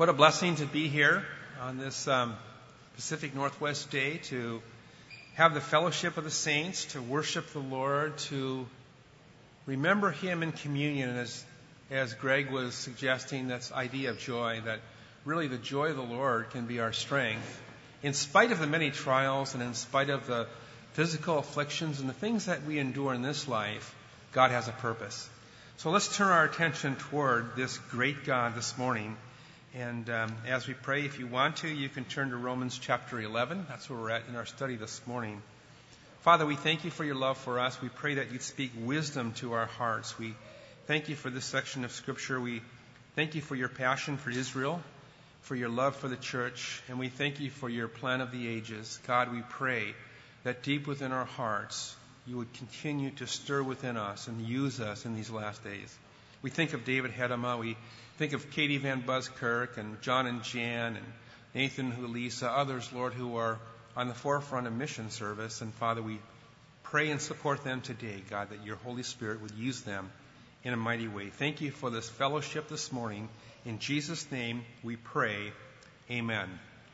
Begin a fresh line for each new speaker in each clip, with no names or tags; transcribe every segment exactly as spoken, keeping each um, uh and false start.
What a blessing to be here on this um, Pacific Northwest Day, to have the fellowship of the saints, to worship the Lord, to remember Him in communion. And as, as Greg was suggesting, this idea of joy, that really the joy of the Lord can be our strength. In spite of the many trials and in spite of the physical afflictions and the things that we endure in this life, God has a purpose. So let's turn our attention toward this great God this morning. And um, as we pray, if you want to, you can turn to Romans chapter eleven. That's where we're at in our study this morning. Father, we thank you for your love for us. We pray that you'd speak wisdom to our hearts. We thank you for this section of Scripture. We thank you for your passion for Israel, for your love for the church, and we thank you for your plan of the ages. God, we pray that deep within our hearts, you would continue to stir within us and use us in these last days. We think of David Hedema. We think of Katie Van Buskirk and John and Jan and Nathan Hulisa, others, Lord, who are on the forefront of mission service. And Father, we pray and support them today, God, that your Holy Spirit would use them in a mighty way. Thank you for this fellowship this morning. In Jesus' name we pray. Amen.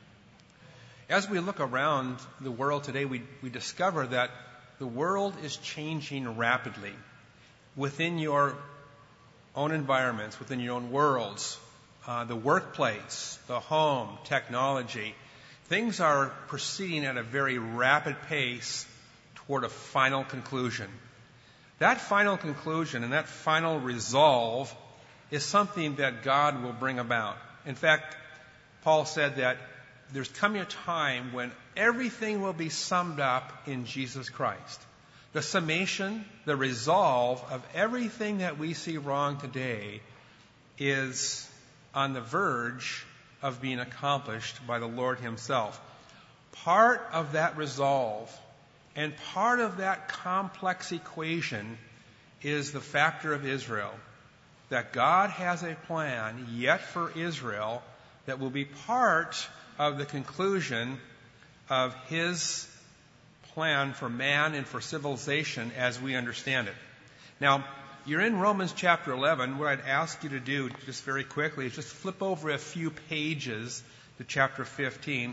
As we look around the world today, we, we discover that the world is changing rapidly. Within your own environments, within your own worlds, uh, the workplace, the home, technology, things are proceeding at a very rapid pace toward a final conclusion. That final conclusion and that final resolve is something that God will bring about. In fact, Paul said that there's coming a time when everything will be summed up in Jesus Christ. The summation, the resolve of everything that we see wrong today is on the verge of being accomplished by the Lord himself. Part of that resolve and part of that complex equation is the factor of Israel. That God has a plan yet for Israel that will be part of the conclusion of his plan for man and for civilization as we understand it. Now, you're in Romans chapter eleven. What I'd ask you to do just very quickly is just flip over a few pages to chapter fifteen.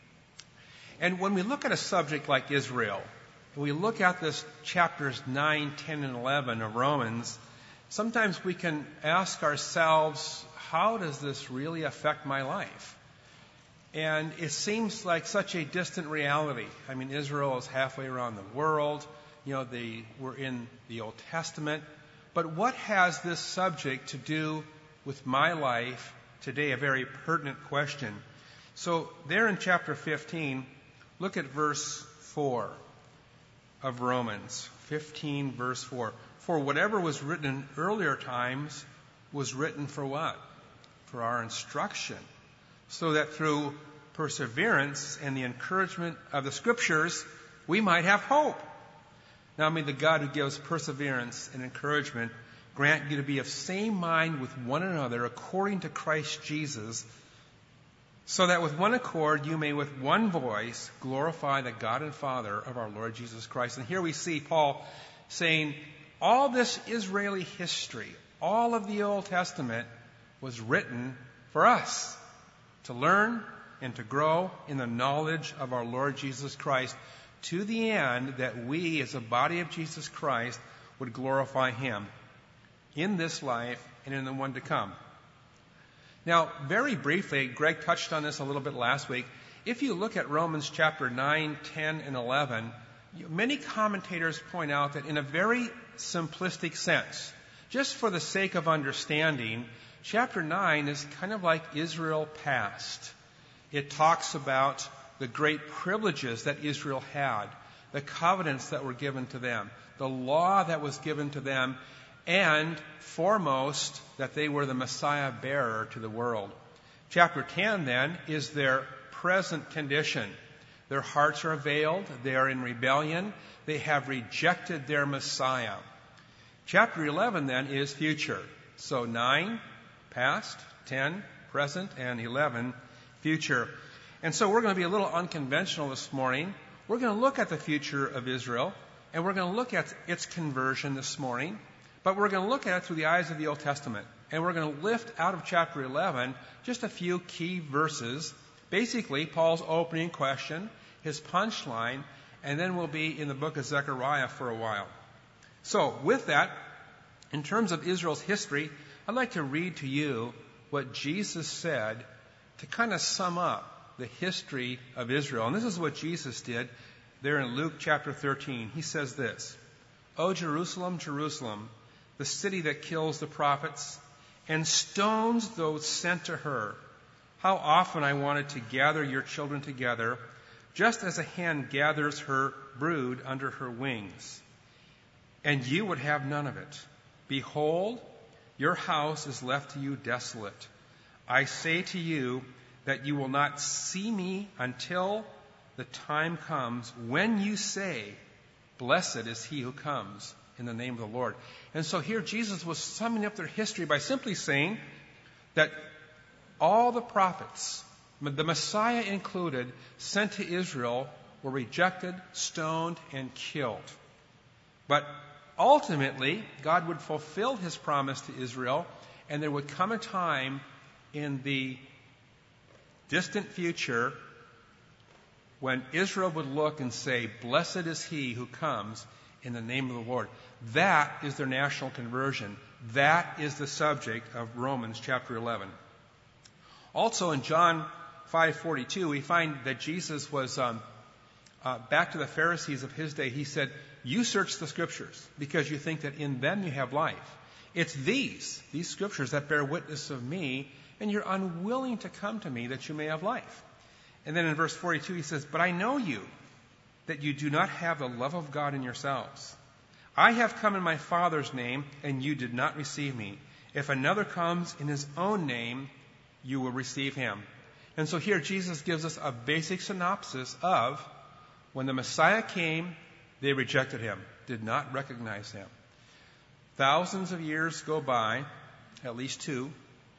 And when we look at a subject like Israel, and we look at this chapters nine, ten, and eleven of Romans, sometimes we can ask ourselves, how does this really affect my life? And it seems like such a distant reality. I mean, Israel is halfway around the world. You know, they were in the Old Testament. But what has this subject to do with my life today? A very pertinent question. So there in chapter fifteen, look at verse four of Romans. fifteen, verse four. For whatever was written in earlier times was written for what? For our instruction, so that through perseverance and the encouragement of the Scriptures, we might have hope. Now may the God who gives perseverance and encouragement grant you to be of same mind with one another according to Christ Jesus, so that with one accord you may with one voice glorify the God and Father of our Lord Jesus Christ. And here we see Paul saying, all this Israeli history, all of the Old Testament was written for us to learn and to grow in the knowledge of our Lord Jesus Christ, to the end that we as a body of Jesus Christ would glorify him in this life and in the one to come. Now, very briefly, Greg touched on this a little bit last week. If you look at Romans chapter nine, ten, and eleven, many commentators point out that in a very simplistic sense, just for the sake of understanding, chapter nine is kind of like Israel past. It talks about the great privileges that Israel had, the covenants that were given to them, the law that was given to them, and foremost, that they were the Messiah bearer to the world. Chapter ten, then, is their present condition. Their hearts are veiled. They are in rebellion. They have rejected their Messiah. Chapter eleven, then, is future. So nine, past, ten, present, and eleven, future. And so we're going to be a little unconventional this morning. We're going to look at the future of Israel, and we're going to look at its conversion this morning. But we're going to look at it through the eyes of the Old Testament. And we're going to lift out of chapter eleven just a few key verses. Basically, Paul's opening question, his punchline, and then we'll be in the book of Zechariah for a while. So, with that, in terms of Israel's history, I'd like to read to you what Jesus said to kind of sum up the history of Israel. And this is what Jesus did there in Luke chapter thirteen. He says this, "O Jerusalem, Jerusalem, the city that kills the prophets and stones those sent to her. How often I wanted to gather your children together, just as a hen gathers her brood under her wings. And you would have none of it. Behold, your house is left to you desolate. I say to you that you will not see me until the time comes when you say, 'Blessed is he who comes in the name of the Lord.'" And so here Jesus was summing up their history by simply saying that all the prophets, the Messiah included, sent to Israel were rejected, stoned, and killed. But ultimately, God would fulfill his promise to Israel, and there would come a time in the distant future when Israel would look and say, "Blessed is he who comes in the name of the Lord." That is their national conversion. That is the subject of Romans chapter eleven. Also in John five forty-two, we find that Jesus was, um, uh, back to the Pharisees of his day, he said, "You search the Scriptures because you think that in them you have life. It's these, these Scriptures that bear witness of me, and you're unwilling to come to me that you may have life." And then in verse forty-two he says, "But I know you, that you do not have the love of God in yourselves. I have come in my Father's name, and you did not receive me. If another comes in his own name, you will receive him." And so here Jesus gives us a basic synopsis of when the Messiah came, they rejected him, did not recognize him. Thousands of years go by, at least two,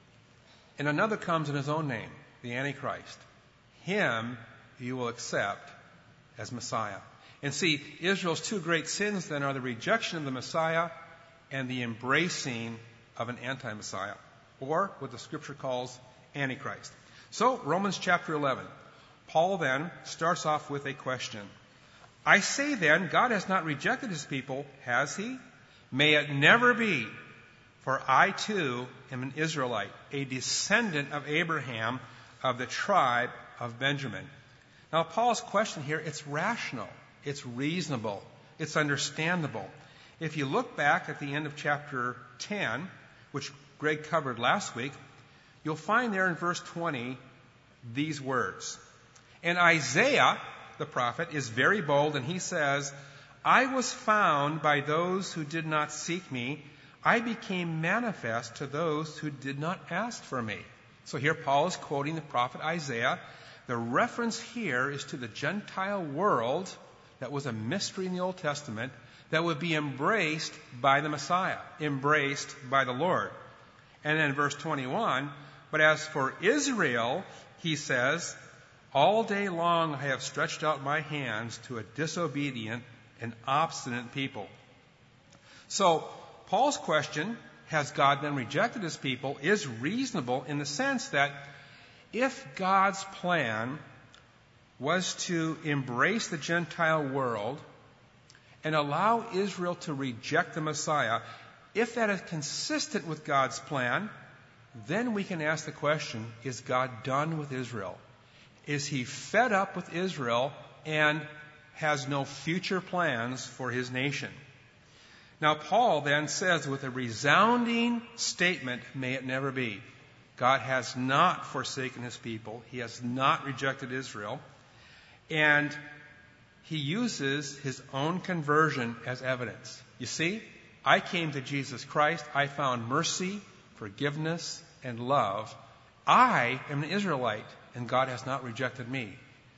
and another comes in his own name, the Antichrist. Him you will accept as Messiah. And see, Israel's two great sins then are the rejection of the Messiah and the embracing of an anti-Messiah, or what the Scripture calls Antichrist. So, Romans chapter eleven. Paul then starts off with a question. "I say then, God has not rejected his people, has he? May it never be. For I too am an Israelite, a descendant of Abraham, of the tribe of Benjamin." Now, Paul's question here, it's rational, it's reasonable, it's understandable. If you look back at the end of chapter ten, which Greg covered last week, you'll find there in verse twenty these words. And Isaiah, the prophet, is very bold, and he says, "I was found by those who did not seek me. I became manifest to those who did not ask for me." So here Paul is quoting the prophet Isaiah. The reference here is to the Gentile world that was a mystery in the Old Testament that would be embraced by the Messiah, embraced by the Lord. And then verse twenty-one, "But as for Israel," he says, "all day long I have stretched out my hands to a disobedient and obstinate people." So Paul's question, has God then rejected his people, is reasonable in the sense that if God's plan was to embrace the Gentile world and allow Israel to reject the Messiah, if that is consistent with God's plan, then we can ask the question, is God done with Israel? Is he fed up with Israel and has no future plans for his nation? Now, Paul then says with a resounding statement, may it never be. God has not forsaken his people. He has not rejected Israel. And he uses his own conversion as evidence. You see, I came to Jesus Christ. I found mercy, forgiveness, and love. I am an Israelite, and God has not rejected me.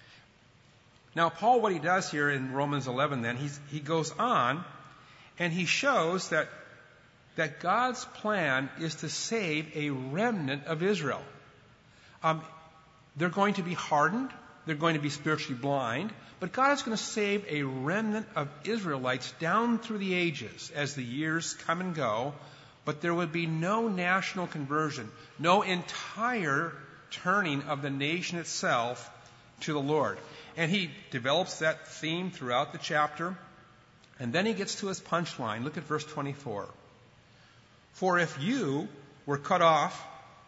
Now, Paul, what he does here in Romans eleven then, he's, he goes on and he shows that, that God's plan is to save a remnant of Israel. Um, they're going to be hardened. they're going to be spiritually blind, but God is going to save a remnant of Israelites down through the ages as the years come and go, but there would be no national conversion, no entire turning of the nation itself to the Lord. And he develops that theme throughout the chapter, and then he gets to his punchline. Look at verse twenty-four. For if you were cut off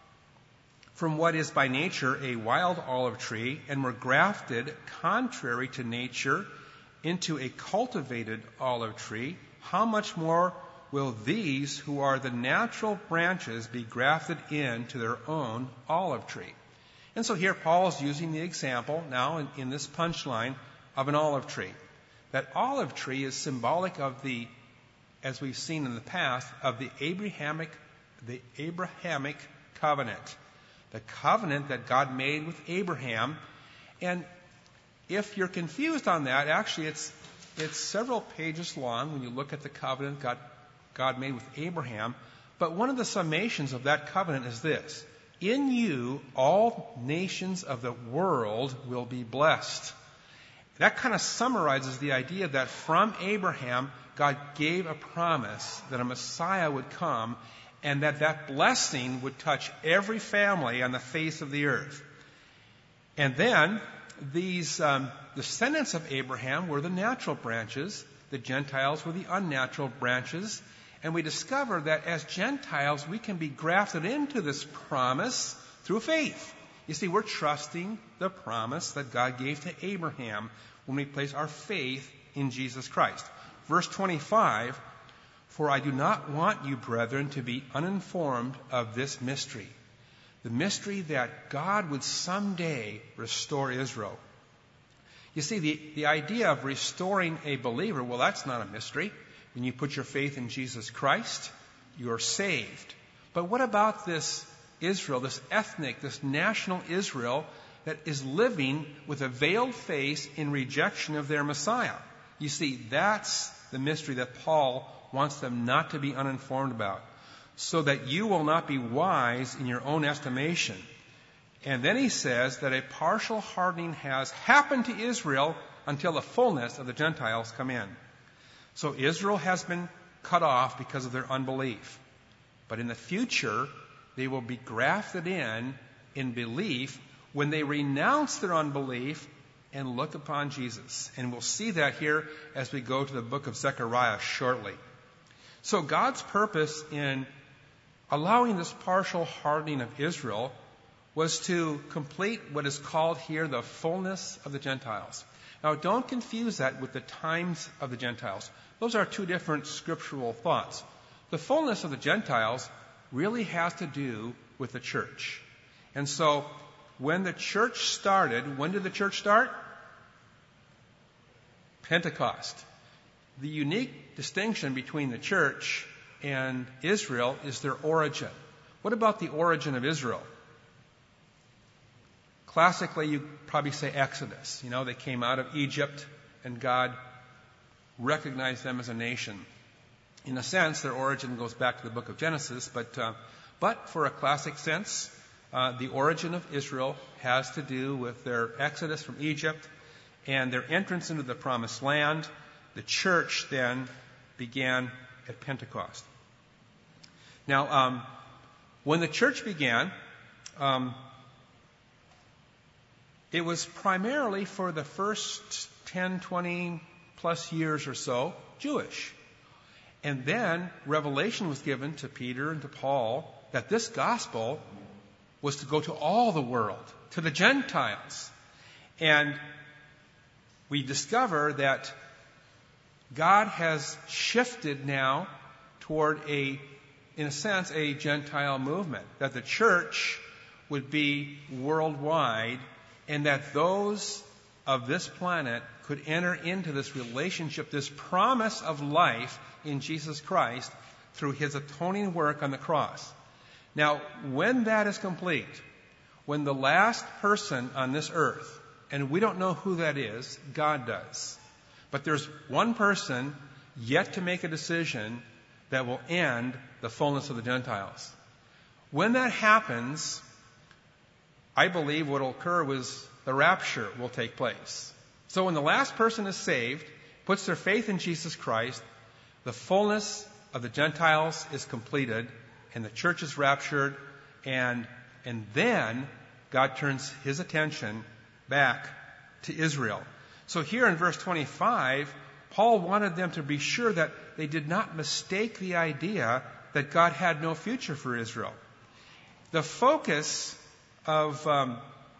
from what is by nature a wild olive tree, and were grafted contrary to nature into a cultivated olive tree, how much more will these who are the natural branches be grafted into their own olive tree? And so here Paul is using the example now in, in this punchline of an olive tree. That olive tree is symbolic of the, as we've seen in the past, of the Abrahamic, the Abrahamic covenant. The covenant that God made with Abraham. And if you're confused on that, actually it's it's several pages long when you look at the covenant God, God made with Abraham. But one of the summations of that covenant is this: in you all nations of the world will be blessed. That kind of summarizes the idea that from Abraham, God gave a promise that a Messiah would come, and that that blessing would touch every family on the face of the earth. And then these um, descendants of Abraham were the natural branches. The Gentiles were the unnatural branches. And we discover that as Gentiles, we can be grafted into this promise through faith. You see, we're trusting the promise that God gave to Abraham when we place our faith in Jesus Christ. Verse twenty-five, for I do not want you, brethren, to be uninformed of this mystery, the mystery that God would someday restore Israel. You see, the, the idea of restoring a believer, well, that's not a mystery. When you put your faith in Jesus Christ, you're saved. But what about this Israel, this ethnic, this national Israel that is living with a veiled face in rejection of their Messiah? You see, that's the mystery that Paul wants them not to be uninformed about, so that you will not be wise in your own estimation. And then he says that a partial hardening has happened to Israel until the fullness of the Gentiles come in. So Israel has been cut off because of their unbelief. But in the future, they will be grafted in in belief when they renounce their unbelief and look upon Jesus. And we'll see that here as we go to the book of Zechariah shortly. So God's purpose in allowing this partial hardening of Israel was to complete what is called here the fullness of the Gentiles. Now, don't confuse that with the times of the Gentiles. Those are two different scriptural thoughts. The fullness of the Gentiles really has to do with the church. And so, when the church started, when did the church start? Pentecost. The unique distinction between the church and Israel is their origin. What about the origin of Israel? Classically, you probably say Exodus. You know, they came out of Egypt and God recognized them as a nation. In a sense, their origin goes back to the book of Genesis, but uh, but for a classic sense, uh, the origin of Israel has to do with their exodus from Egypt and their entrance into the promised land. The church then began at Pentecost. Now, um, when the church began, um, it was primarily for the first ten, twenty plus years or so Jewish. And then revelation was given to Peter and to Paul that this gospel was to go to all the world, to the Gentiles. And we discover that God has shifted now toward a, in a sense, a Gentile movement, that the church would be worldwide and that those of this planet could enter into this relationship, this promise of life in Jesus Christ through his atoning work on the cross. Now, when that is complete, when the last person on this earth, and we don't know who that is, God does, but there's one person yet to make a decision that will end the fullness of the Gentiles. When that happens, I believe what will occur was the rapture will take place. So when the last person is saved, puts their faith in Jesus Christ, the fullness of the Gentiles is completed, and the church is raptured, and, and then God turns his attention back to Israel. So here in verse twenty-five, Paul wanted them to be sure that they did not mistake the idea that God had no future for Israel. The focus of, um,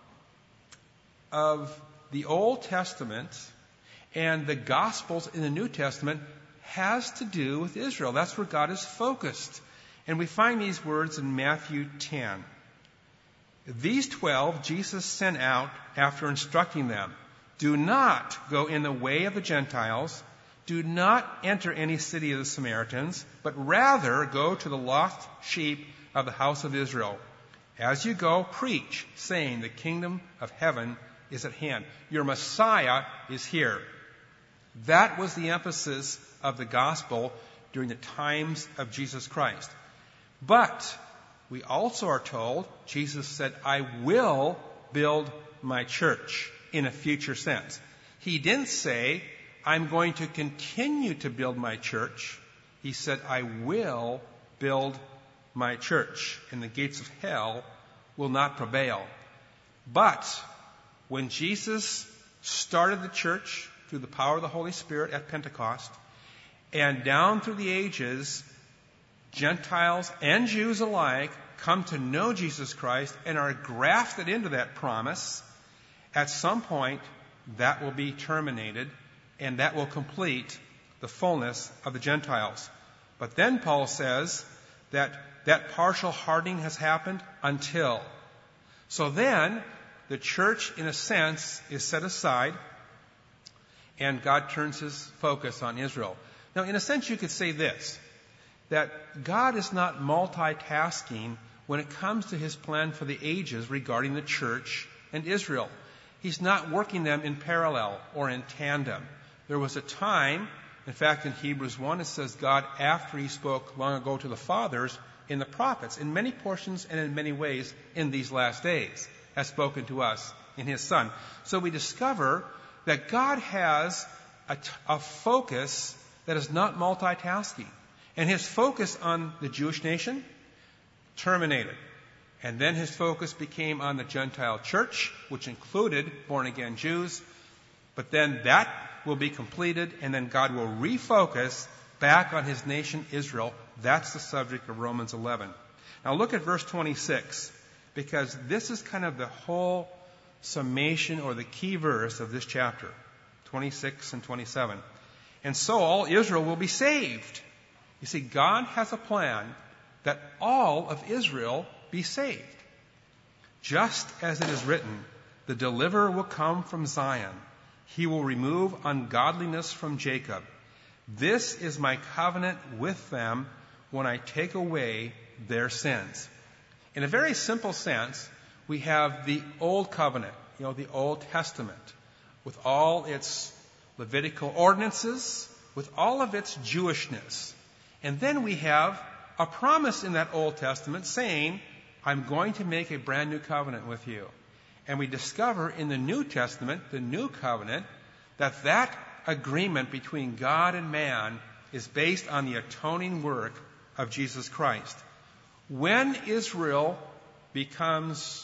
of the Old Testament and the Gospels in the New Testament has to do with Israel. That's where God is focused. And we find these words in Matthew ten. These twelve Jesus sent out after instructing them, do not go in the way of the Gentiles, do not enter any city of the Samaritans, but rather go to the lost sheep of the house of Israel. As you go, preach, saying, the kingdom of heaven is at hand. Your Messiah is here. That was the emphasis of the gospel during the times of Jesus Christ. But we also are told, Jesus said, I will build my church, in a future sense. He didn't say, I'm going to continue to build my church. He said, I will build my church, and the gates of hell will not prevail. But when Jesus started the church through the power of the Holy Spirit at Pentecost, and down through the ages, Gentiles and Jews alike come to know Jesus Christ and are grafted into that promise, at some point that will be terminated, and that will complete the fullness of the Gentiles. But then Paul says that that partial hardening has happened until. So then the church, in a sense, is set aside, and God turns his focus on Israel. Now, in a sense, you could say this, that God is not multitasking when it comes to his plan for the ages regarding the church and Israel. He's not working them in parallel or in tandem. There was a time, in fact, in Hebrews one, it says God, after he spoke long ago to the fathers in the prophets, in many portions and in many ways in these last days, has spoken to us in his Son. So we discover that God has a, a focus that is not multitasking. And his focus on the Jewish nation terminated. And then his focus became on the Gentile church, which included born-again Jews. But then that will be completed, and then God will refocus back on his nation Israel. That's the subject of Romans eleven. Now look at verse twenty-six, because this is kind of the whole summation or the key verse of this chapter, twenty-six and twenty-seven. And so all Israel will be saved. You see, God has a plan that all of Israel be saved. Just as it is written, the deliverer will come from Zion. He will remove ungodliness from Jacob. This is my covenant with them when I take away their sins. In a very simple sense, we have the Old Covenant, you know, the Old Testament, with all its Levitical ordinances, with all of its Jewishness. And then we have a promise in that Old Testament saying, I'm going to make a brand new covenant with you. And we discover in the New Testament, the New Covenant, that that agreement between God and man is based on the atoning work of Jesus Christ. When Israel becomes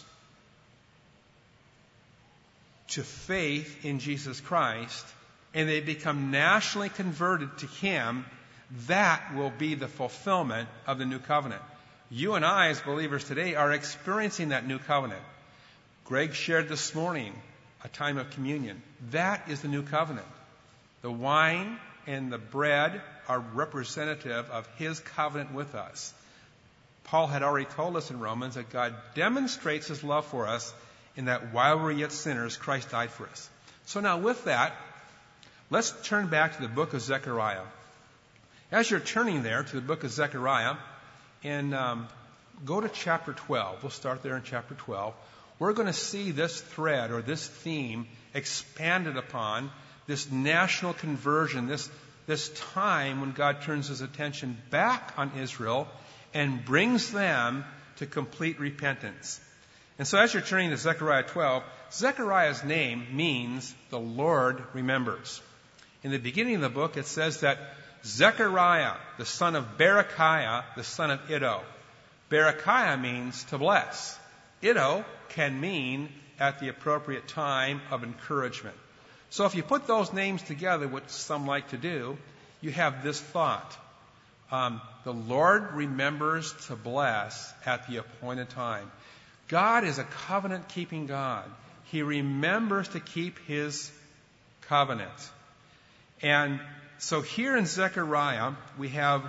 to faith in Jesus Christ, and they become nationally converted to him, that will be the fulfillment of the new covenant. You and I, as believers today, are experiencing that new covenant. Greg shared this morning a time of communion. That is the new covenant. The wine and the bread are representative of his covenant with us. Paul had already told us in Romans that God demonstrates his love for us in that while we're yet sinners, Christ died for us. So now with that, let's turn back to the book of Zechariah. As you're turning there to the book of Zechariah, and um, go to chapter twelve. We'll start there in chapter twelve. We're going to see this thread or this theme expanded upon, this national conversion, this, this time when God turns his attention back on Israel and brings them to complete repentance. And so as you're turning to Zechariah twelve, Zechariah's name means the Lord remembers. In the beginning of the book, it says that Zechariah, the son of Berechiah, the son of Iddo. Berechiah means to bless. Iddo can mean at the appropriate time of encouragement. So if you put those names together, which some like to do, you have this thought. Um, the Lord remembers to bless at the appointed time. God is a covenant-keeping God. He remembers to keep His covenant. And so here in Zechariah, we have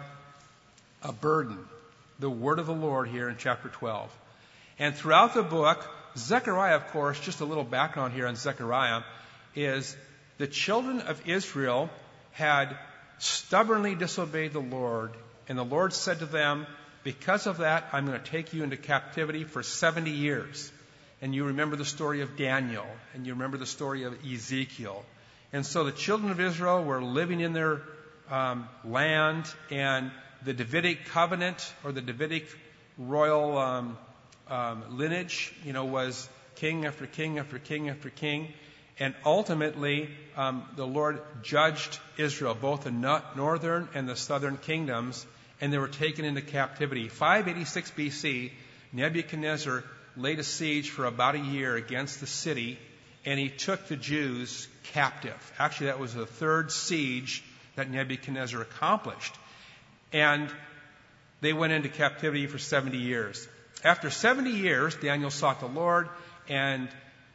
a burden, the word of the Lord here in chapter twelve. And throughout the book, Zechariah, of course, just a little background here on Zechariah, is the children of Israel had stubbornly disobeyed the Lord, and the Lord said to them, because of that, I'm going to take you into captivity for seventy years. And you remember the story of Daniel, and you remember the story of Ezekiel. And so the children of Israel were living in their um, land, and the Davidic covenant, or the Davidic royal um, um, lineage, you know, was king after king after king after king. And ultimately, um, the Lord judged Israel, both the northern and the southern kingdoms, and they were taken into captivity. five eighty-six B C, Nebuchadnezzar laid a siege for about a year against the city, and he took the Jews captive. Actually, that was the third siege that Nebuchadnezzar accomplished. And they went into captivity for seventy years. After seventy years, Daniel sought the Lord, and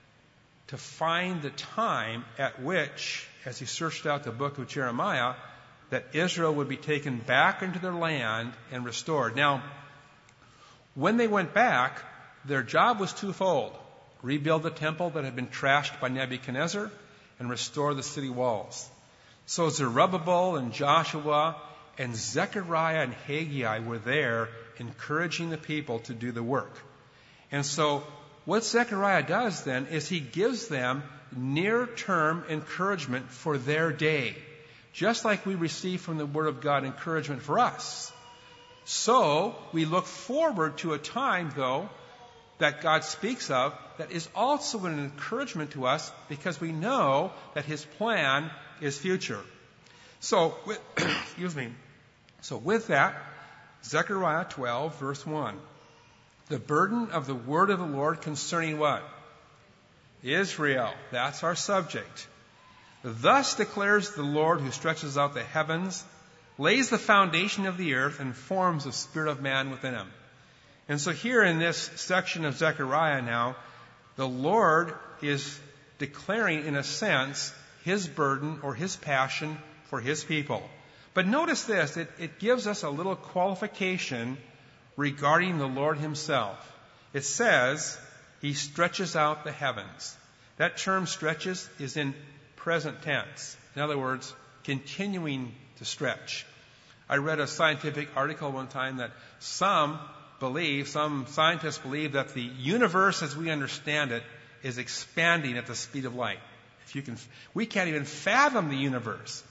to find the time at which, as he searched out the book of Jeremiah, that Israel would be taken back into their land and restored. Now, when they went back, their job was twofold. Rebuild the temple that had been trashed by Nebuchadnezzar and restore the city walls. So Zerubbabel and Joshua and Zechariah and Haggai were there encouraging the people to do the work. And so what Zechariah does then is he gives them near-term encouragement for their day. Just like we receive from the Word of God encouragement for us. So we look forward to a time, though, that God speaks of that is also an encouragement to us because we know that His plan is future. So, with, excuse me. So with that, Zechariah twelve, verse one. The burden of the word of the Lord concerning what? Israel. That's our subject. Thus declares the Lord who stretches out the heavens, lays the foundation of the earth, and forms the spirit of man within him. And so here in this section of Zechariah now, the Lord is declaring, in a sense, His burden or His passion for His people. But notice this, it, it gives us a little qualification regarding the Lord Himself. It says, He stretches out the heavens. That term stretches is in present tense. In other words, continuing to stretch. I read a scientific article one time that some believe, some scientists believe that the universe as we understand it is expanding at the speed of light. If you can, we can't even fathom the universe.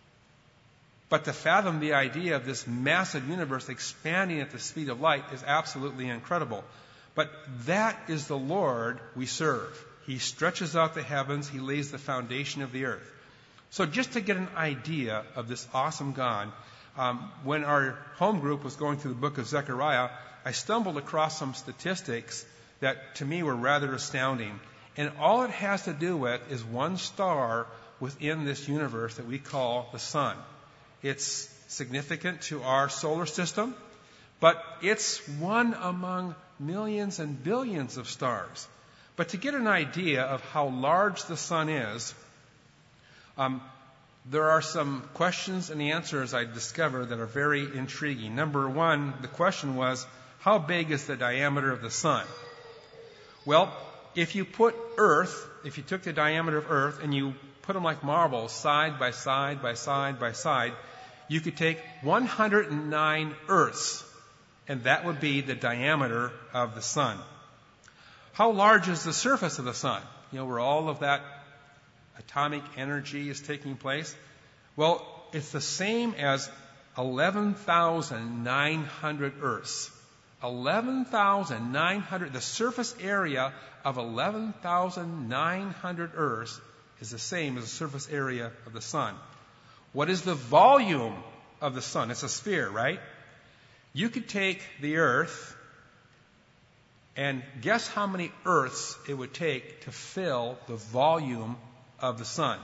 But to fathom the idea of this massive universe expanding at the speed of light is absolutely incredible. But that is the Lord we serve. He stretches out the heavens. He lays the foundation of the earth. So just to get an idea of this awesome God, um, when our home group was going through the book of Zechariah, I stumbled across some statistics that to me were rather astounding. And all it has to do with is one star within this universe that we call the sun. It's significant to our solar system, but it's one among millions and billions of stars. But to get an idea of how large the sun is, um, there are some questions and answers I discovered that are very intriguing. Number one, the question was, how big is the diameter of the sun? Well, if you put Earth, if you took the diameter of Earth and you put them like marbles, side by side by side by side, you could take one hundred nine Earths, and that would be the diameter of the sun. How large is the surface of the sun? You know, where all of that atomic energy is taking place? Well, it's the same as eleven thousand nine hundred Earths. eleven thousand nine hundred, the surface area of eleven thousand nine hundred Earths is the same as the surface area of the sun. What is the volume of the sun? It's a sphere, right? You could take the Earth and guess how many Earths it would take to fill the volume of the sun.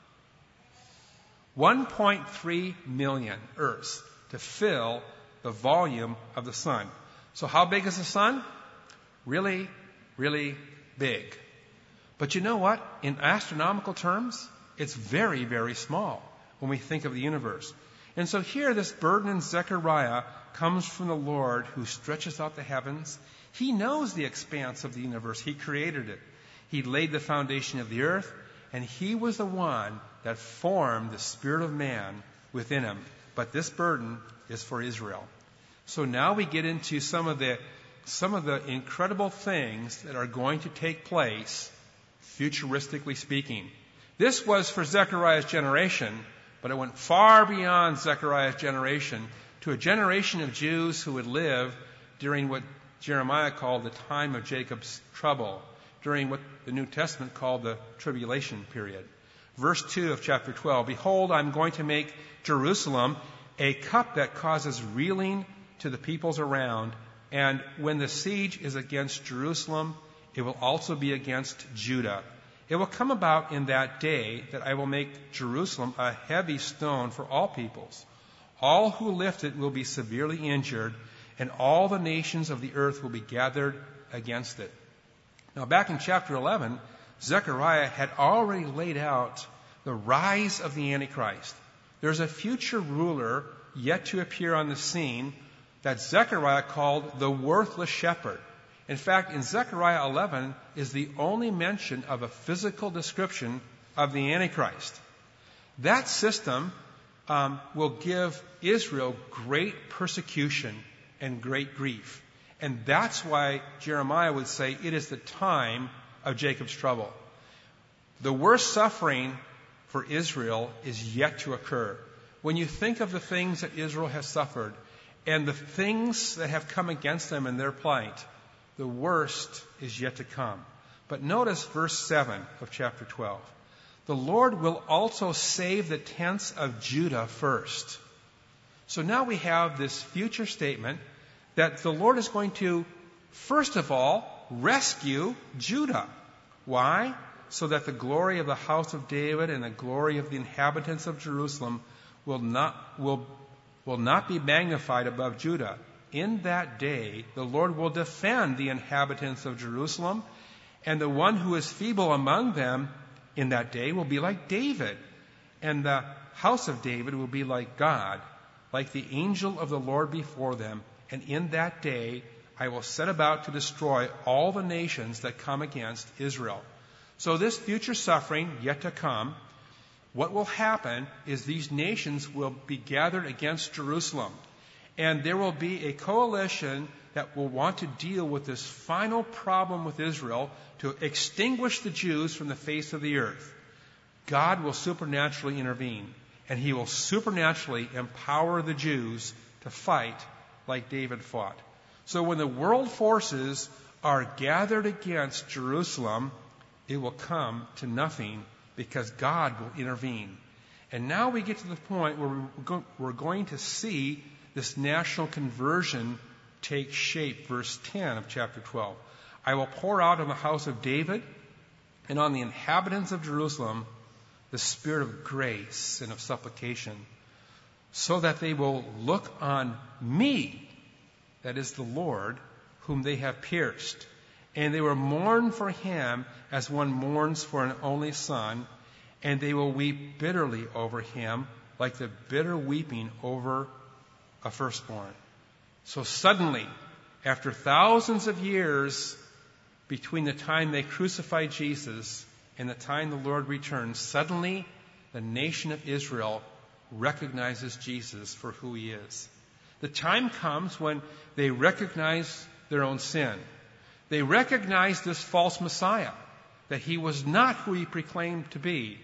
one point three million Earths to fill the volume of the sun. So how big is the sun? Really, really big. But you know what? In astronomical terms, it's very, very small when we think of the universe. And so here this burden in Zechariah comes from the Lord who stretches out the heavens. He knows the expanse of the universe. He created it. He laid the foundation of the earth, and he was the one that formed the spirit of man within him. But this burden is for Israel. So now we get into some of the some of the incredible things that are going to take place, futuristically speaking. This was for Zechariah's generation, but it went far beyond Zechariah's generation to a generation of Jews who would live during what Jeremiah called the time of Jacob's trouble, during what the New Testament called the tribulation period. Verse two of chapter twelve, "Behold, I'm going to make Jerusalem a cup that causes reeling to the peoples around, and when the siege is against Jerusalem, it will also be against Judah. It will come about in that day that I will make Jerusalem a heavy stone for all peoples. All who lift it will be severely injured, and all the nations of the earth will be gathered against it." Now, back in chapter eleven, Zechariah had already laid out the rise of the Antichrist. There's a future ruler yet to appear on the scene that Zechariah called the worthless shepherd. In fact, in Zechariah eleven is the only mention of a physical description of the Antichrist. That system um, will give Israel great persecution and great grief. And that's why Jeremiah would say it is the time of Jacob's trouble. The worst suffering for Israel is yet to occur. When you think of the things that Israel has suffered and the things that have come against them in their plight, the worst is yet to come. But notice verse seven of chapter twelve. "The Lord will also save the tents of Judah first." So now we have this future statement that the Lord is going to, first of all, rescue Judah. Why? So that the glory of the house of David and the glory of the inhabitants of Jerusalem will not, will, will not be magnified above Judah. In that day, the Lord will defend the inhabitants of Jerusalem, and the one who is feeble among them in that day will be like David, and the house of David will be like God, like the angel of the Lord before them. And in that day, I will set about to destroy all the nations that come against Israel. So this future suffering yet to come, what will happen is these nations will be gathered against Jerusalem. And there will be a coalition that will want to deal with this final problem with Israel to extinguish the Jews from the face of the earth. God will supernaturally intervene, and he will supernaturally empower the Jews to fight like David fought. So when the world forces are gathered against Jerusalem, it will come to nothing because God will intervene. And now we get to the point where we're going to see this national conversion take shape. Verse ten of chapter twelve. "I will pour out on the house of David and on the inhabitants of Jerusalem the spirit of grace and of supplication, so that they will look on me," that is the Lord, "whom they have pierced. And they will mourn for him as one mourns for an only son, and they will weep bitterly over him like the bitter weeping over a firstborn." So suddenly, after thousands of years between the time they crucified Jesus and the time the Lord returns, suddenly the nation of Israel recognizes Jesus for who he is. The time comes when they recognize their own sin. They recognize this false Messiah, that he was not who he proclaimed to be.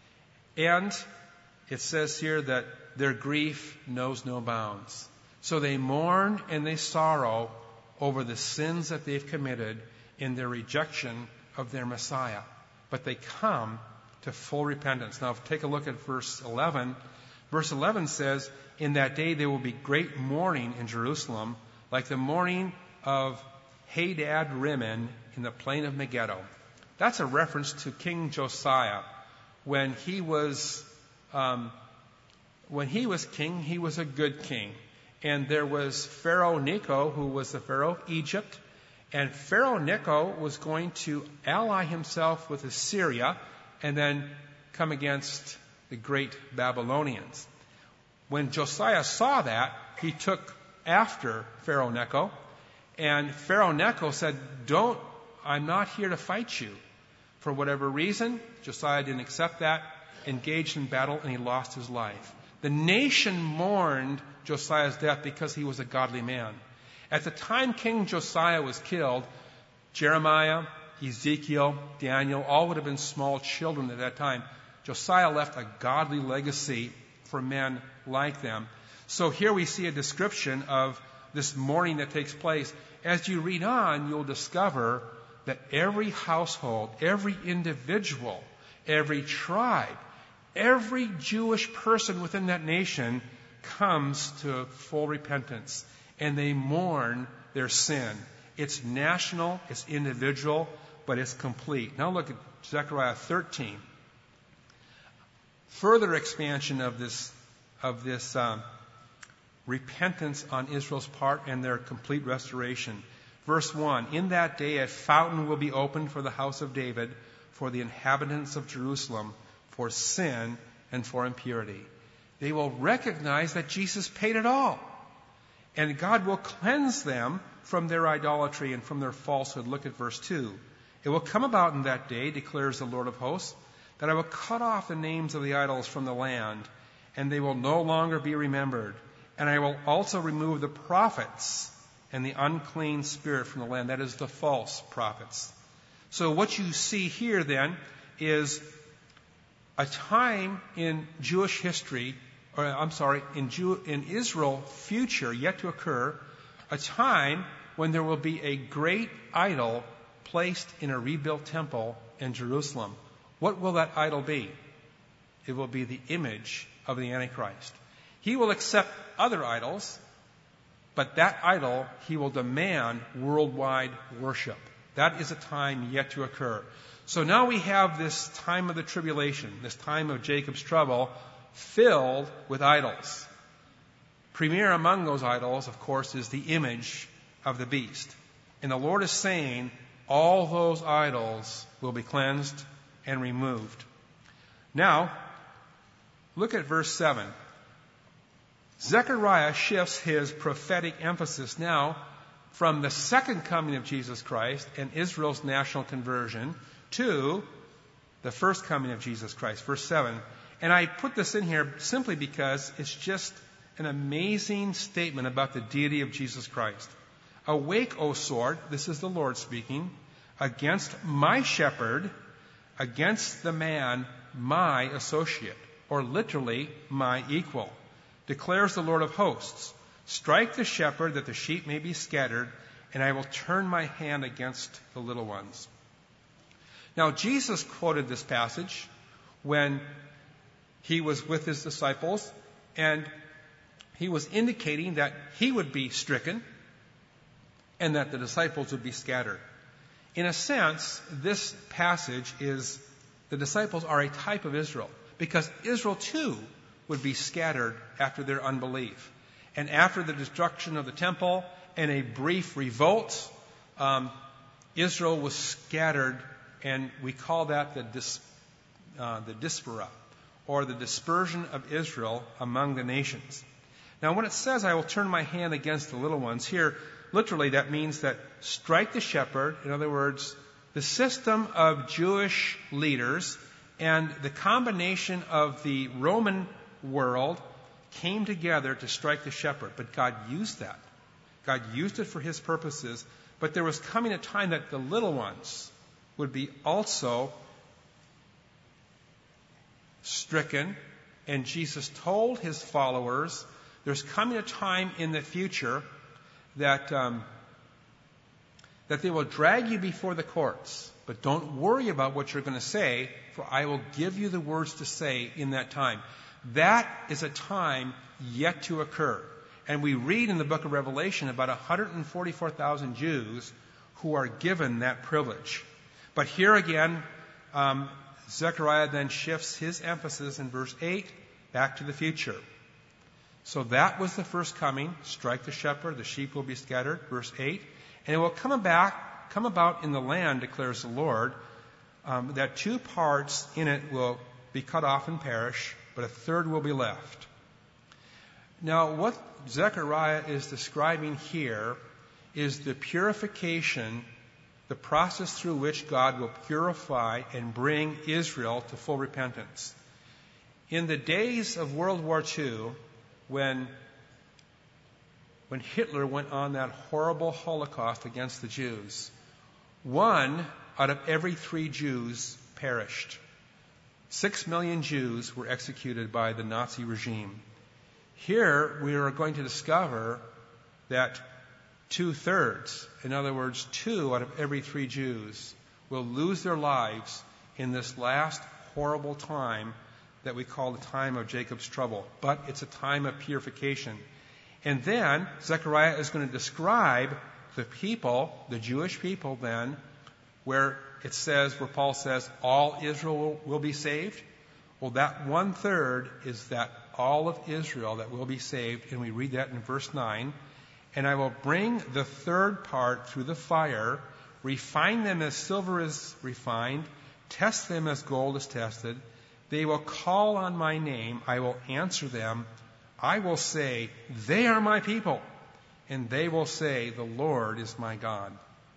And it says here that their grief knows no bounds. So they mourn and they sorrow over the sins that they've committed in their rejection of their Messiah. But they come to full repentance. Now, take a look at verse eleven. Verse eleven says, "In that day there will be great mourning in Jerusalem, like the mourning of Hadad Rimmon in the plain of Megiddo." That's a reference to King Josiah. When he was um, when he was king, he was a good king. And there was Pharaoh Necho, who was the Pharaoh of Egypt. And Pharaoh Necho was going to ally himself with Assyria and then come against the great Babylonians. When Josiah saw that, he took after Pharaoh Necho. And Pharaoh Necho said, "Don't, I'm not here to fight you." For whatever reason, Josiah didn't accept that, engaged in battle, and he lost his life. The nation mourned Josiah's death because he was a godly man. At the time King Josiah was killed, Jeremiah, Ezekiel, Daniel, all would have been small children at that time. Josiah left a godly legacy for men like them. So here we see a description of this mourning that takes place. As you read on, you'll discover that every household, every individual, every tribe, every Jewish person within that nation comes to full repentance, and they mourn their sin. It's national, it's individual, but it's complete. Now look at Zechariah thirteen. Further expansion of this of this um, repentance on Israel's part and their complete restoration. Verse one, "In that day a fountain will be opened for the house of David, for the inhabitants of Jerusalem, for sin and for impurity." They will recognize that Jesus paid it all. And God will cleanse them from their idolatry and from their falsehood. Look at verse two. "It will come about in that day, declares the Lord of hosts, that I will cut off the names of the idols from the land, and they will no longer be remembered. And I will also remove the prophets and the unclean spirit from the land." That is, the false prophets. So what you see here then is a time in Jewish history, or I'm sorry, in, Jew, in Israel future yet to occur, a time when there will be a great idol placed in a rebuilt temple in Jerusalem. What will that idol be? It will be the image of the Antichrist. He will accept other idols, but that idol he will demand worldwide worship. That is a time yet to occur. So now we have this time of the tribulation, this time of Jacob's trouble, filled with idols. Premier among those idols, of course, is the image of the beast. And the Lord is saying all those idols will be cleansed and removed. Now, look at verse seven. Zechariah shifts his prophetic emphasis now from the second coming of Jesus Christ and Israel's national conversion to the first coming of Jesus Christ. Verse seven. And I put this in here simply because it's just an amazing statement about the deity of Jesus Christ. "Awake, O sword," this is the Lord speaking, "against my shepherd, against the man, my associate," or literally, my equal, declares the Lord of hosts. "Strike the shepherd that the sheep may be scattered, and I will turn my hand against the little ones." Now, Jesus quoted this passage when he was with his disciples, and he was indicating that he would be stricken and that the disciples would be scattered. In a sense, this passage is, the disciples are a type of Israel, because Israel too would be scattered after their unbelief. And after the destruction of the temple and a brief revolt, um, Israel was scattered, and we call that the, dis, uh, the diaspora, or the dispersion of Israel among the nations. Now, when it says, "I will turn my hand against the little ones," here, literally that means that strike the shepherd, in other words, the system of Jewish leaders and the combination of the Roman world came together to strike the shepherd. But God used that. God used it for his purposes. But there was coming a time that the little ones would be also stricken. And Jesus told his followers, there's coming a time in the future that um, that they will drag you before the courts. But don't worry about what you're going to say, for I will give you the words to say in that time. That is a time yet to occur. And we read in the book of Revelation about one hundred forty-four thousand Jews who are given that privilege. But here again, um, Zechariah then shifts his emphasis in verse eight back to the future. So that was the first coming. Strike the shepherd, the sheep will be scattered, verse eight. And it will come back, come about in the land, declares the Lord, um, that two parts in it will be cut off and perish, but a third will be left. Now, what Zechariah is describing here is the purification, the process through which God will purify and bring Israel to full repentance. In the days of World War Two, when, when Hitler went on that horrible Holocaust against the Jews, one out of every three Jews perished. Six million Jews were executed by the Nazi regime. Here we are going to discover that two-thirds, in other words, two out of every three Jews, will lose their lives in this last horrible time that we call the time of Jacob's trouble. But it's a time of purification. And then Zechariah is going to describe the people, the Jewish people then, where it says, where Paul says, all Israel will be saved. Well, that one-third is that all of Israel that will be saved, and we read that in verse nine. And I will bring the third part through the fire, refine them as silver is refined, test them as gold is tested. They will call on my name, I will answer them. I will say, they are my people. And they will say, the Lord is my God.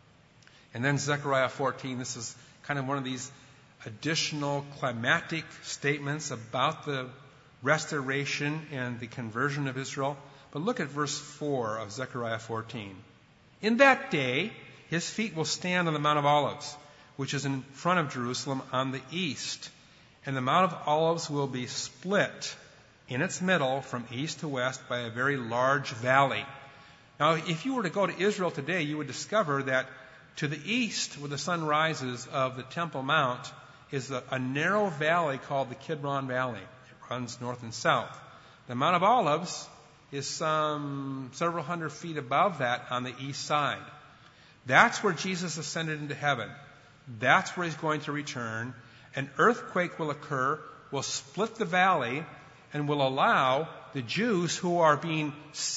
And then Zechariah fourteen, this is kind of one of these additional climatic statements about the restoration and the conversion of Israel. But look at verse four of Zechariah fourteen. In that day, his feet will stand on the Mount of Olives, which is in front of Jerusalem on the east. And the Mount of Olives will be split in its middle from east to west by a very large valley. Now, if you were to go to Israel today, you would discover that to the east, where the sun rises of the Temple Mount, is a, a narrow valley called the Kidron Valley. It runs north and south. The Mount of Olives is some several hundred feet above that on the east side. That's where Jesus ascended into heaven. That's where he's going to return. An earthquake will occur, will split the valley, and will allow the Jews who are being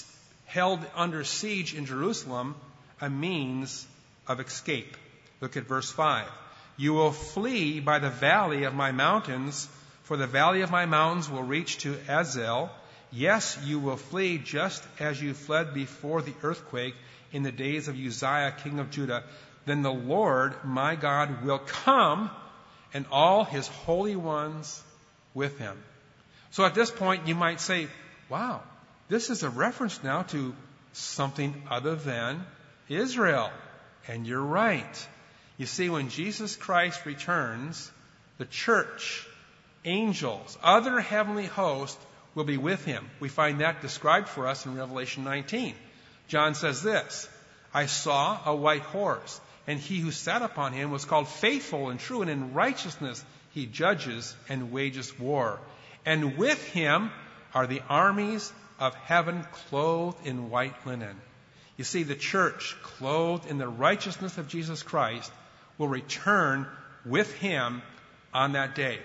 held under siege in Jerusalem a means of escape. Look at verse five. You will flee by the valley of my mountains, for the valley of my mountains will reach to Azel. Yes, you will flee just as you fled before the earthquake in the days of Uzziah, king of Judah. Then the Lord, my God, will come, and all his holy ones with him. So at this point, you might say, wow, this is a reference now to something other than Israel. And you're right. You see, when Jesus Christ returns, the church, angels, other heavenly hosts will be with him. We find that described for us in Revelation nineteen. John says this, I saw a white horse, and he who sat upon him was called Faithful and True, and in righteousness he judges and wages war. And with him are the armies of heaven clothed in white linen. You see, the church, clothed in the righteousness of Jesus Christ, will return with him on that day.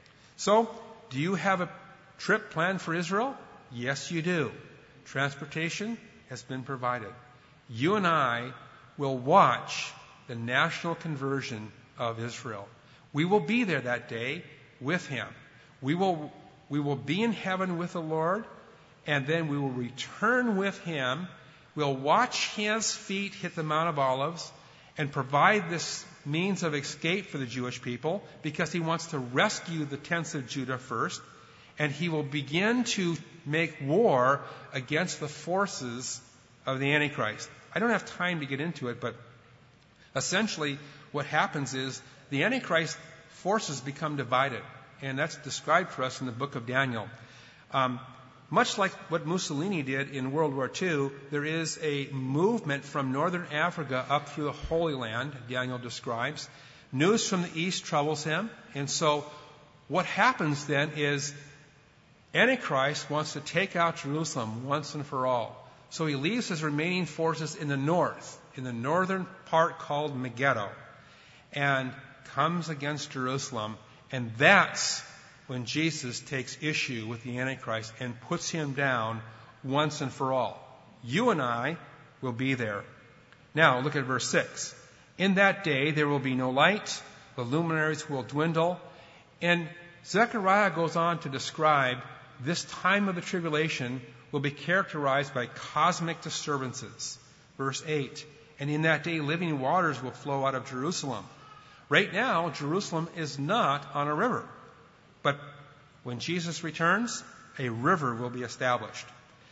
So, do you have a trip planned for Israel? Yes, you do. Transportation has been provided. You and I will watch the national conversion of Israel. We will be there that day with him. We will, we will be in heaven with the Lord, and then we will return with him. We'll watch his feet hit the Mount of Olives and provide this means of escape for the Jewish people, because he wants to rescue the tents of Judah first, and he will begin to make war against the forces of the Antichrist. I don't have time to get into it, but essentially what happens is the Antichrist forces become divided, and that's described for us in the book of Daniel. Um, much like what Mussolini did in World War Two, there is a movement from northern Africa up through the Holy Land, Daniel describes. News from the east troubles him. And so what happens then is Antichrist wants to take out Jerusalem once and for all. So he leaves his remaining forces in the north, in the northern part called Megiddo, and comes against Jerusalem. And that's when Jesus takes issue with the Antichrist and puts him down once and for all. You and I will be there. Now, look at verse six. In that day there will be no light, the luminaries will dwindle. And Zechariah goes on to describe this time of the tribulation will be characterized by cosmic disturbances. Verse eight, and in that day living waters will flow out of Jerusalem. Right now, Jerusalem is not on a river. But when Jesus returns, a river will be established.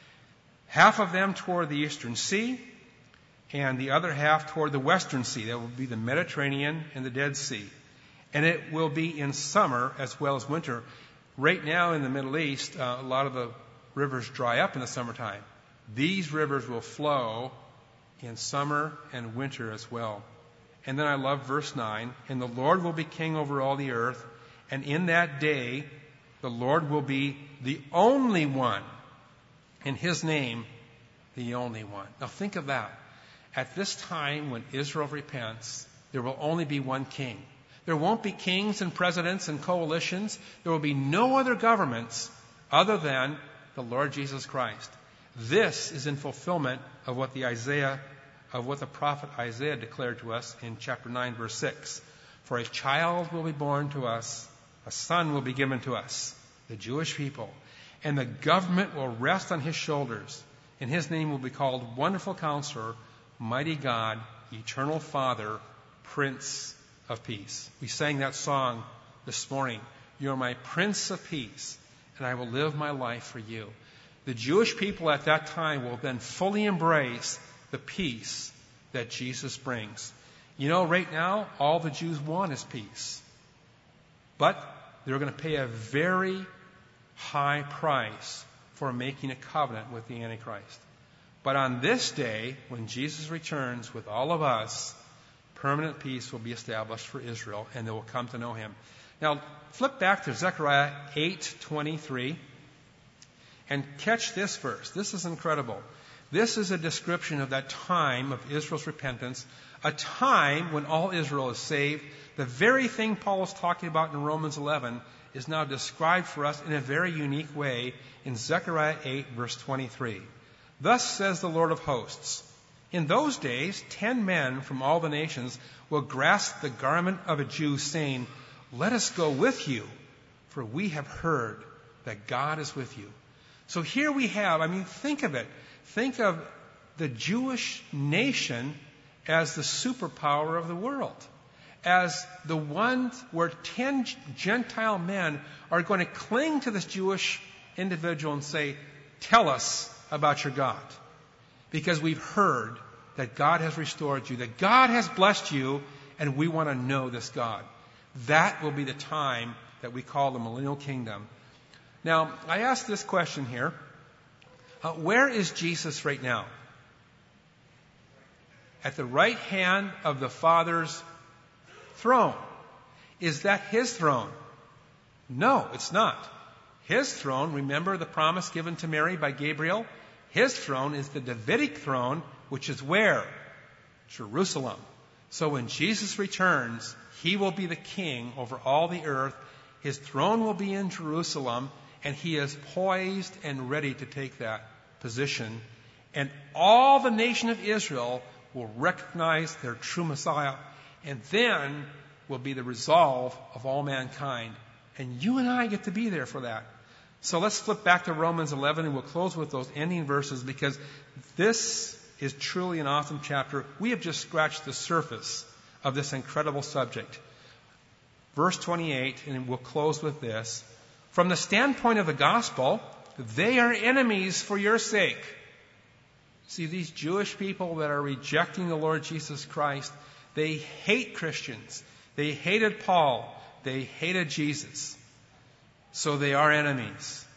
Half of them toward the eastern sea, and the other half toward the western sea. That will be the Mediterranean and the Dead Sea. And it will be in summer as well as winter. Right now in the Middle East, uh, a lot of the rivers dry up in the summertime. These rivers will flow in summer and winter as well. And then I love verse nine. And the Lord will be king over all the earth. And in that day, the Lord will be the only one. In his name, the only one. Now think of that. At this time when Israel repents, there will only be one king. There won't be kings and presidents and coalitions. There will be no other governments other than the Lord Jesus Christ. This is in fulfillment of what the Isaiah, of what the prophet Isaiah declared to us in chapter nine, verse six. For a child will be born to us, a son will be given to us, the Jewish people, and the government will rest on his shoulders, and his name will be called Wonderful Counselor, Mighty God, Eternal Father, Prince of Peace. We sang that song this morning. You are my Prince of Peace, and I will live my life for you. The Jewish people at that time will then fully embrace the peace that Jesus brings. You know, right now, all the Jews want is peace. But they're going to pay a very high price for making a covenant with the Antichrist. But on this day, when Jesus returns with all of us, permanent peace will be established for Israel, and they will come to know him. Now, flip back to Zechariah eight twenty-three and catch this verse. This is incredible. This is a description of that time of Israel's repentance, a time when all Israel is saved. The very thing Paul is talking about in Romans eleven is now described for us in a very unique way in Zechariah eight, verse twenty-three. Thus says the Lord of hosts, in those days ten men from all the nations will grasp the garment of a Jew, saying, let us go with you, for we have heard that God is with you. So here we have, I mean, think of it. Think of the Jewish nation as the superpower of the world, as the one where ten Gentile men are going to cling to this Jewish individual and say, tell us about your God, because we've heard that God has restored you, that God has blessed you, and we want to know this God. That will be the time that we call the millennial kingdom. Now, I ask this question here. Uh, where is Jesus right now? At the right hand of the Father's throne. Is that his throne? No, it's not. His throne, remember the promise given to Mary by Gabriel? His throne is the Davidic throne, which is where? Jerusalem. So when Jesus returns, he will be the king over all the earth. His throne will be in Jerusalem, and he is poised and ready to take that position. And all the nation of Israel will recognize their true Messiah, and then will be the resolve of all mankind. And you and I get to be there for that. So let's flip back to Romans eleven, and we'll close with those ending verses, because this is truly an awesome chapter. We have just scratched the surface of this incredible subject. Verse twenty-eight, and we'll close with this. From the standpoint of the gospel, they are enemies for your sake. See, these Jewish people that are rejecting the Lord Jesus Christ, they hate Christians. They hated Paul. They hated Jesus. So they are enemies.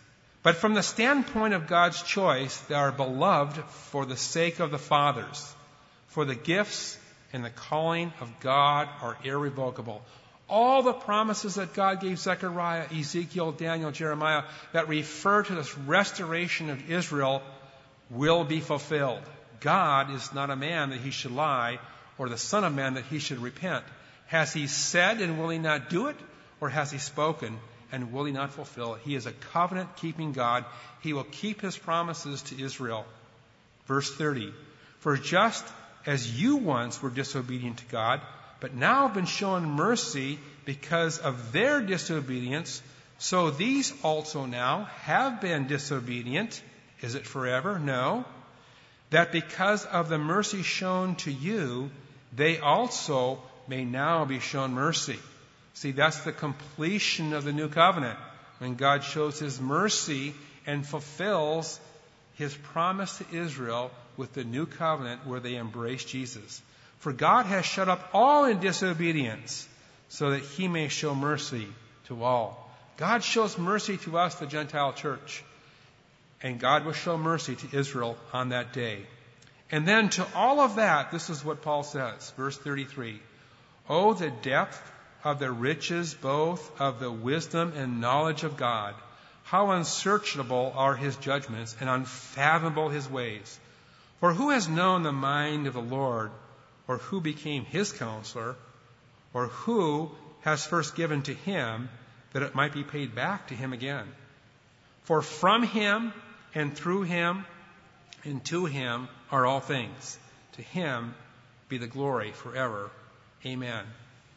But from the standpoint of God's choice, they are beloved for the sake of the fathers. For the gifts and the calling of God are irrevocable. All the promises that God gave Zechariah, Ezekiel, Daniel, Jeremiah that refer to this restoration of Israel will be fulfilled. God is not a man that he should lie, or the son of man that he should repent. Has he said, and will he not do it? Or has he spoken, and will he not fulfill it? He is a covenant-keeping God. He will keep his promises to Israel. Verse thirty, for just as you once were disobedient to God, but now have been shown mercy because of their disobedience, so these also now have been disobedient. Is it forever? No. That because of the mercy shown to you, they also may now be shown mercy. See, that's the completion of the new covenant, when God shows his mercy and fulfills his promise to Israel with the new covenant where they embrace Jesus. For God has shut up all in disobedience, so that he may show mercy to all. God shows mercy to us, the Gentile church, and God will show mercy to Israel on that day. And then to all of that, this is what Paul says, verse thirty-three. Oh, the depth of the riches both of the wisdom and knowledge of God. How unsearchable are his judgments and unfathomable his ways. For who has known the mind of the Lord, or who became his counselor, or who has first given to him that it might be paid back to him again? For from him and through him and to him are all things. To him be the glory forever. Amen.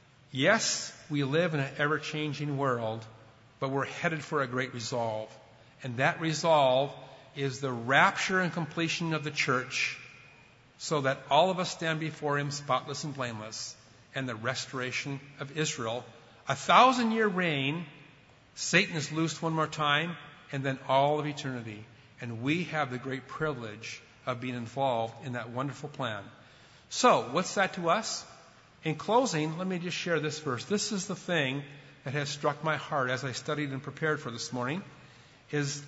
Yes, we live in an ever-changing world, but we're headed for a great resolve. And that resolve is the rapture and completion of the church, so that all of us stand before him spotless and blameless, and the restoration of Israel. A thousand-year reign, Satan is loosed one more time, and then all of eternity. And we have the great privilege of being involved in that wonderful plan. So, what's that to us? In closing, let me just share this verse. This is the thing that has struck my heart as I studied and prepared for this morning, is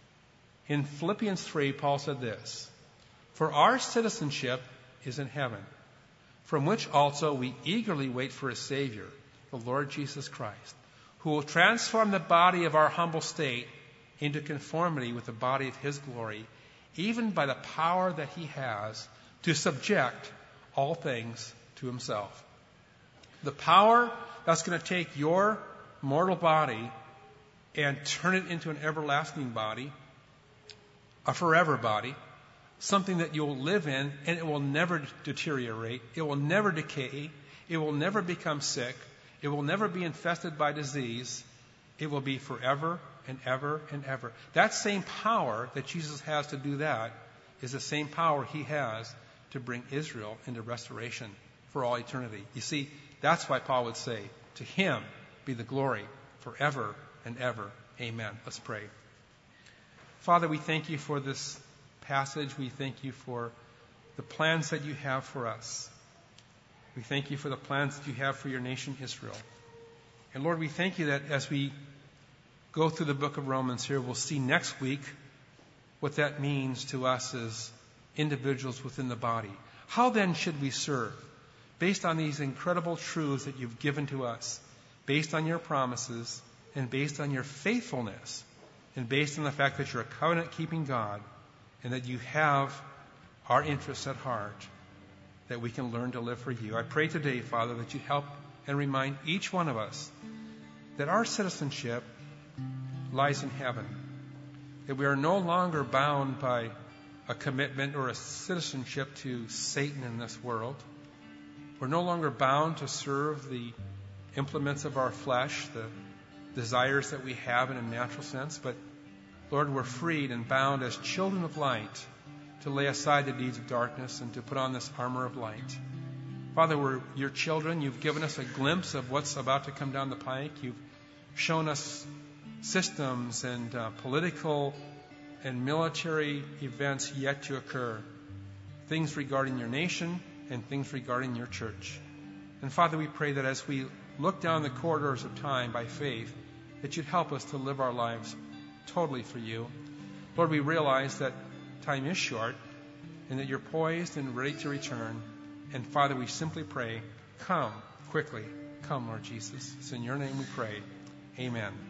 in Philippians three, Paul said this, for our citizenship is in heaven, from which also we eagerly wait for a Savior, the Lord Jesus Christ, who will transform the body of our humble state into conformity with the body of his glory, even by the power that he has to subject all things to himself. The power that's going to take your mortal body and turn it into an everlasting body, a forever body, something that you'll live in, and it will never deteriorate, it will never decay, it will never become sick, it will never be infested by disease, it will be forever and ever and ever. That same power that Jesus has to do that is the same power he has to bring Israel into restoration for all eternity. You see, that's why Paul would say, to him be the glory forever and ever. Amen. Let's pray. Father, we thank you for this passage. We thank you for the plans that you have for us. We thank you for the plans that you have for your nation, Israel. And Lord, we thank you that as we go through the book of Romans here, we'll see next week what that means to us as individuals within the body. How then should we serve? Based on these incredible truths that you've given to us, based on your promises, and based on your faithfulness, and based on the fact that you're a covenant-keeping God, and that you have our interests at heart, that we can learn to live for you. I pray today, Father, that you help and remind each one of us that our citizenship lies in heaven, that we are no longer bound by a commitment or a citizenship to Satan in this world. We're no longer bound to serve the implements of our flesh, the desires that we have in a natural sense, but Lord, we're freed and bound as children of light to lay aside the deeds of darkness and to put on this armor of light. Father, we're your children. You've given us a glimpse of what's about to come down the pike. You've shown us systems and uh, political and military events yet to occur, things regarding your nation and things regarding your church. And Father, we pray that as we look down the corridors of time by faith, that you'd help us to live our lives totally for you. Lord, we realize that time is short and that you're poised and ready to return. And Father, we simply pray, come quickly. Come, Lord Jesus. It's in your name we pray. Amen.